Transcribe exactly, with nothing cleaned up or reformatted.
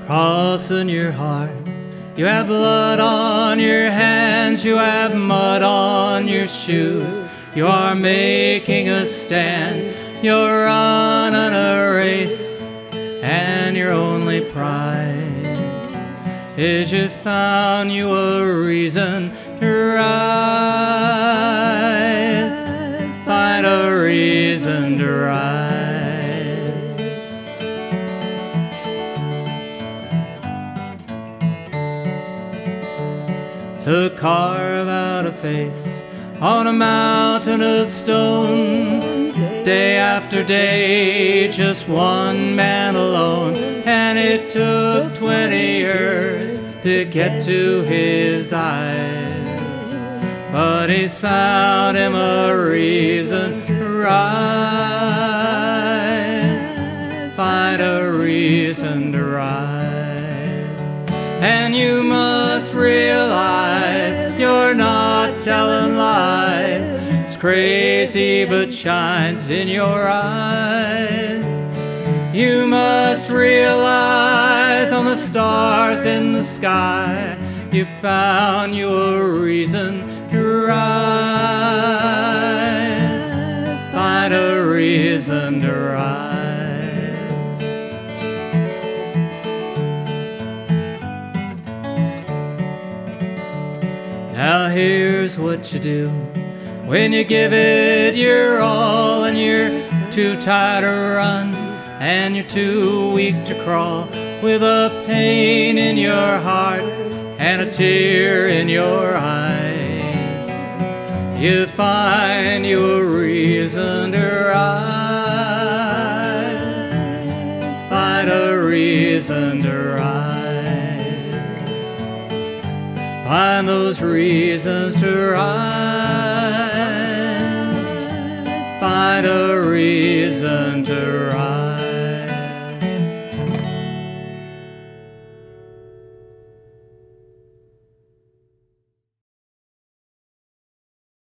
cross in your heart. You have blood on your hands, you have mud on your shoes. You are making a stand, you're running a race, and your only prize is you found you a reason to rise. Find a reason to rise. To carve out a face on a mountain of stone, day after day, just one man alone. And it took twenty years to get to his eyes, but he's found him a reason to rise. Find a reason to rise. And you must realize you're not telling lies. It's crazy but shines in your eyes. You must realize on the stars in the sky, you found you a reason to rise. Find a reason to rise. Now here's what you do when you give it your all and you're too tired to run and you're too weak to crawl, with a pain in your heart and a tear in your eyes. You find you a reason to rise. Find a reason to rise. Find those reasons to rise. Find a reason to rise.